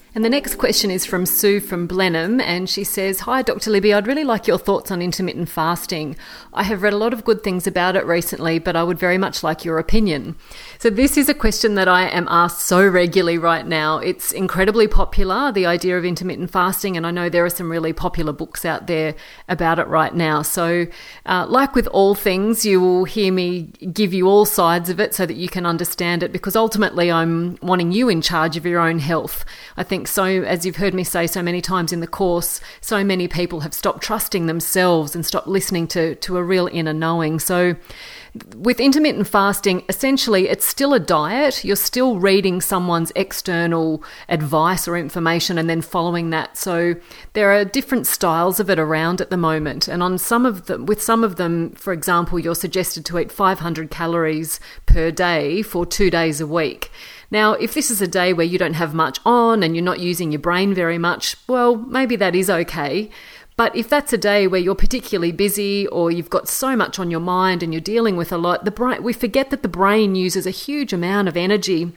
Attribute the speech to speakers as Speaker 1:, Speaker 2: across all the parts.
Speaker 1: And the next question is from Sue from Blenheim, and she says, "Hi Dr. Libby, I'd really like your thoughts on intermittent fasting. I have read a lot of good things about it recently, but I would very much like your opinion." So this is a question that I am asked so regularly right now. It's incredibly popular, the idea of intermittent fasting, and I know there are some really popular books out there about it right now. So like with all things, you will hear me give you all sides of it so that you can understand it, because ultimately I'm wanting you in charge of your own health. I think so, as you've heard me say so many times in the course, so many people have stopped trusting themselves and stopped listening to a real inner knowing. So with intermittent fasting, essentially it's still a diet. You're still reading someone's external advice or information and then following that. So there are different styles of it around at the moment. And on with some of them, for example, you're suggested to eat 500 calories per day for 2 days a week. Now, if this is a day where you don't have much on and you're not using your brain very much, well, maybe that is okay. But if that's a day where you're particularly busy or you've got so much on your mind and you're dealing with a lot, we forget that the brain uses a huge amount of energy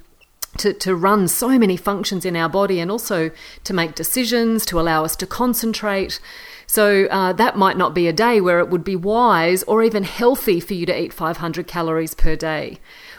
Speaker 1: to run so many functions in our body, and also to make decisions, to allow us to concentrate. So that might not be a day where it would be wise or even healthy for you to eat 500 calories per day.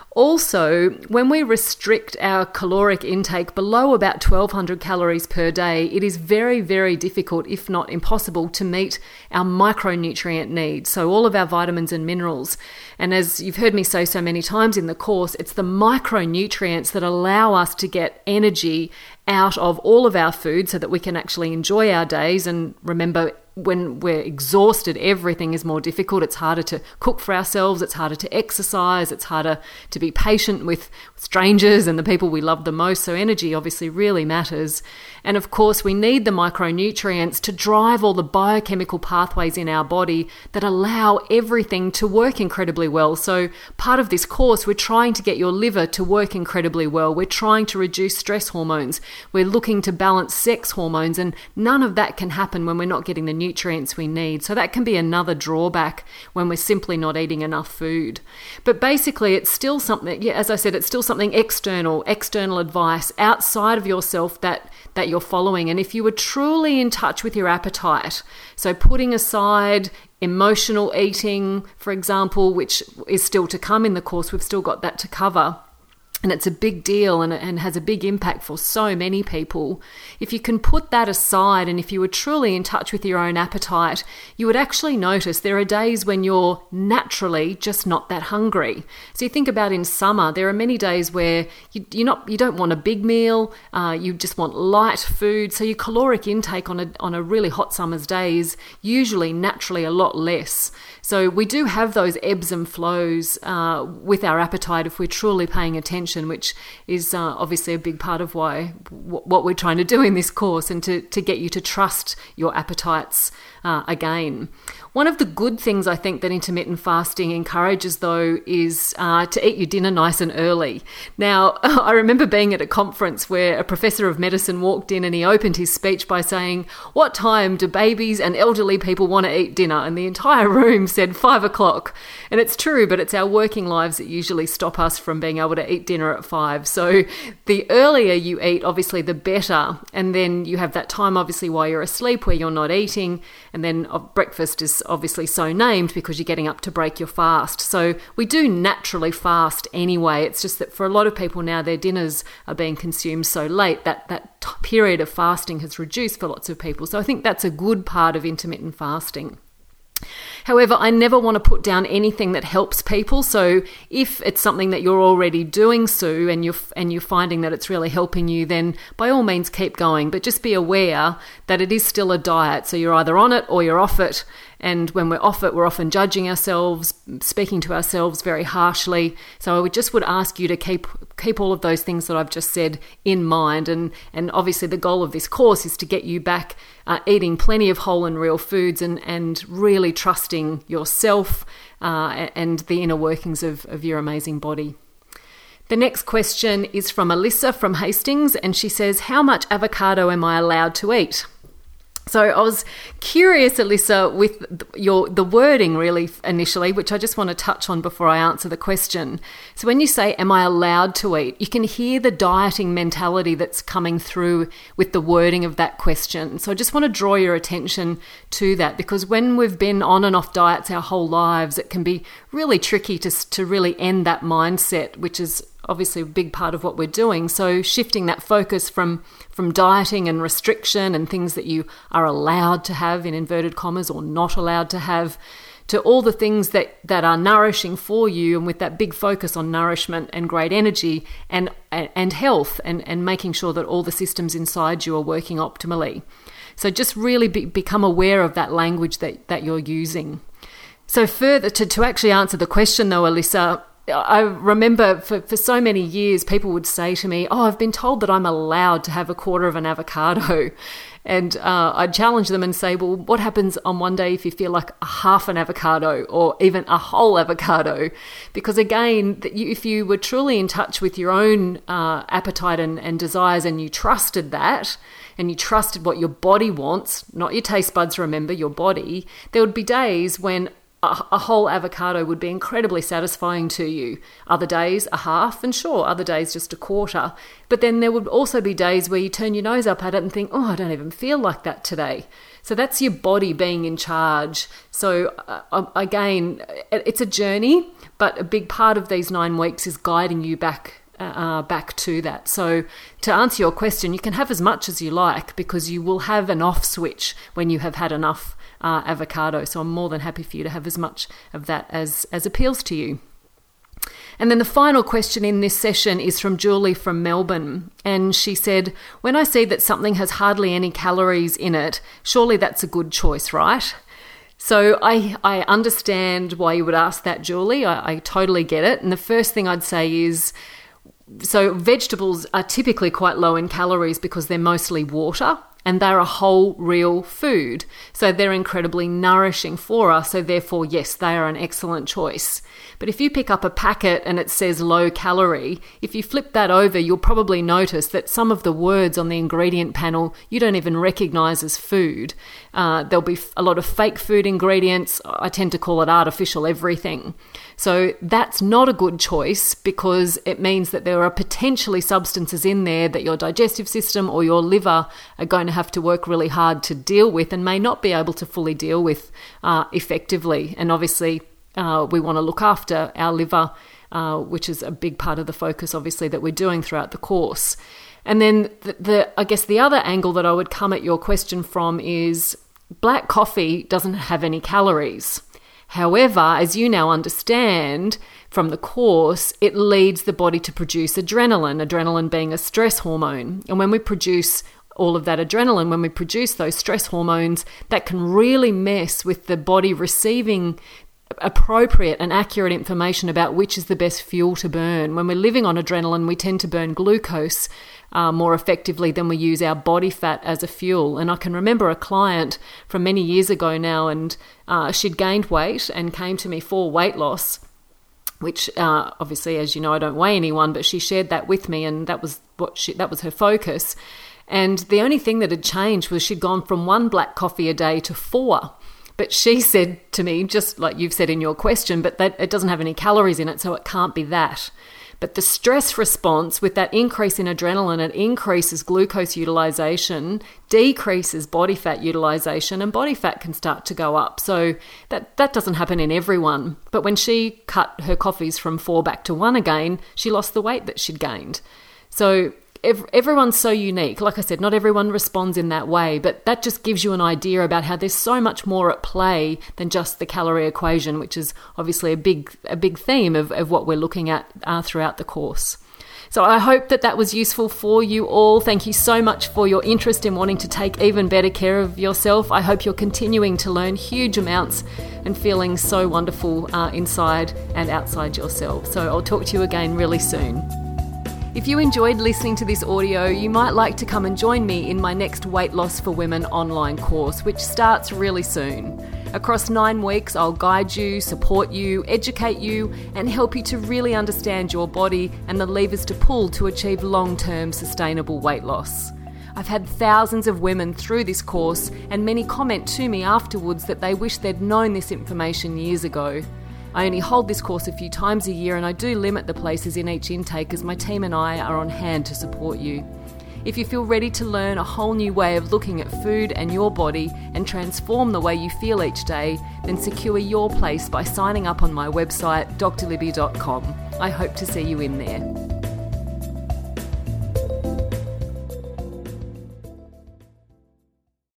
Speaker 1: Also, when we restrict our caloric intake below about 1,200 calories per day, it is very, very difficult, if not impossible, to meet our micronutrient needs, so all of our vitamins and minerals. And as you've heard me say so many times in the course, it's the micronutrients that allow us to get energy out of all of our food so that we can actually enjoy our days. And remember, when we're exhausted, everything is more difficult. It's harder to cook for ourselves. It's harder to exercise. It's harder to be patient with strangers and the people we love the most. So energy obviously really matters. And of course, we need the micronutrients to drive all the biochemical pathways in our body that allow everything to work incredibly well. So part of this course, we're trying to get your liver to work incredibly well. We're trying to reduce stress hormones. We're looking to balance sex hormones, and none of that can happen when we're not getting the nutrients we need. So that can be another drawback when we're simply not eating enough food. But basically, it's still something, as I said, it's still something external advice outside of yourself that you're following. And if you were truly in touch with your appetite, so putting aside emotional eating, for example, which is still to come in the course, we've still got that to cover. And it's a big deal and has a big impact for so many people. If you can put that aside, and if you were truly in touch with your own appetite, you would actually notice there are days when you're naturally just not that hungry. So you think about in summer, there are many days where you don't want a big meal, you just want light food. So your caloric intake on a really hot summer's day is usually naturally a lot less. So we do have those ebbs and flows with our appetite if we're truly paying attention, which is obviously a big part of what we're trying to do in this course, and to get you to trust your appetites again. One of the good things I think that intermittent fasting encourages, though, is to eat your dinner nice and early. Now, I remember being at a conference where a professor of medicine walked in and he opened his speech by saying, "What time do babies and elderly people want to eat dinner?" And the entire room said 5 o'clock. And it's true, but it's our working lives that usually stop us from being able to eat dinner at 5. So the earlier you eat, obviously, the better. And then you have that time, obviously, while you're asleep where you're not eating. And then breakfast is obviously so named because you're getting up to break your fast. So we do naturally fast anyway. It's just that for a lot of people now, their dinners are being consumed so late that period of fasting has reduced for lots of people. So I think that's a good part of intermittent fasting. However, I never want to put down anything that helps people. So if it's something that you're already doing, Sue, and you're finding that it's really helping you, then by all means keep going. But just be aware that it is still a diet. So you're either on it or you're off it. And when we're off it, we're often judging ourselves, speaking to ourselves very harshly. So I would ask you to keep all of those things that I've just said in mind. And obviously the goal of this course is to get you back eating plenty of whole and real foods and really trusting yourself and the inner workings of your amazing body. The next question is from Alyssa from Hastings, and she says, "How much avocado am I allowed to eat?" So I was curious, Alyssa, with the wording really initially, which I just want to touch on before I answer the question. So when you say, am I allowed to eat? You can hear the dieting mentality that's coming through with the wording of that question. So I just want to draw your attention to that, because when we've been on and off diets our whole lives, it can be really tricky to really end that mindset, which is obviously a big part of what we're doing. So shifting that focus from dieting and restriction and things that you are allowed to have in inverted commas or not allowed to have, to all the things that are nourishing for you, and with that big focus on nourishment and great energy and health and making sure that all the systems inside you are working optimally. So just really become aware of that language that you're using. So further, to actually answer the question though, Alyssa, I remember for so many years people would say to me, I've been told that I'm allowed to have a quarter of an avocado. And I'd challenge them and say, well, what happens on one day if you feel like a half an avocado or even a whole avocado? Because again, if you were truly in touch with your own appetite and desires, and you trusted that, and you trusted what your body wants, not your taste buds, remember, your body, there would be days when a whole avocado would be incredibly satisfying to you. Other days, a half, and sure, other days just a quarter. But then there would also be days where you turn your nose up at it and think, I don't even feel like that today. So that's your body being in charge. So again, it's a journey, but a big part of these 9 weeks is guiding you back to that. So to answer your question, you can have as much as you like, because you will have an off switch when you have had enough avocado. So I'm more than happy for you to have as much of that as appeals to you. And then the final question in this session is from Julie from Melbourne. And she said, when I see that something has hardly any calories in it, surely that's a good choice, right? So I understand why you would ask that, Julie. I totally get it. And the first thing I'd say is, so vegetables are typically quite low in calories because they're mostly water, and they're a whole, real food. So they're incredibly nourishing for us. So therefore, yes, they are an excellent choice. But if you pick up a packet and it says low calorie, if you flip that over, you'll probably notice that some of the words on the ingredient panel you don't even recognize as food. There'll be a lot of fake food ingredients. I tend to call it artificial everything. So that's not a good choice, because it means that there are potentially substances in there that your digestive system or your liver are going to have to work really hard to deal with, and may not be able to fully deal with effectively. And obviously, we want to look after our liver, which is a big part of the focus, obviously, that we're doing throughout the course. And then I guess the other angle that I would come at your question from is, black coffee doesn't have any calories. However, as you now understand from the course, it leads the body to produce adrenaline being a stress hormone. And when we produce all of that adrenaline, when we produce those stress hormones, that can really mess with the body receiving appropriate and accurate information about which is the best fuel to burn. When we're living on adrenaline, we tend to burn glucose more effectively than we use our body fat as a fuel. And I can remember a client from many years ago now, and she'd gained weight and came to me for weight loss, which obviously, as you know, I don't weigh anyone, but she shared that with me, and that was her focus. And the only thing that had changed was she'd gone from 1 black coffee a day to 4. But she said to me, just like you've said in your question, but that it doesn't have any calories in it, so it can't be that. But the stress response with that increase in adrenaline, it increases glucose utilization, decreases body fat utilization, and body fat can start to go up. So that doesn't happen in everyone. But when she cut her coffees from 4 back to 1 again, she lost the weight that she'd gained. So everyone's so unique. Like I said, not everyone responds in that way, but that just gives you an idea about how there's so much more at play than just the calorie equation, which is obviously a big theme of what we're looking at throughout the course. So I hope that was useful for you all. Thank you so much for your interest in wanting to take even better care of yourself. I hope you're continuing to learn huge amounts and feeling so wonderful inside and outside yourself. So I'll talk to you again really soon. If you enjoyed listening to this audio, you might like to come and join me in my next Weight Loss for Women online course, which starts really soon. Across 9 weeks, I'll guide you, support you, educate you, and help you to really understand your body and the levers to pull to achieve long-term sustainable weight loss. I've had thousands of women through this course, and many comment to me afterwards that they wish they'd known this information years ago. I only hold this course a few times a year, and I do limit the places in each intake as my team and I are on hand to support you. If you feel ready to learn a whole new way of looking at food and your body and transform the way you feel each day, then secure your place by signing up on my website, drlibby.com. I hope to see you in there.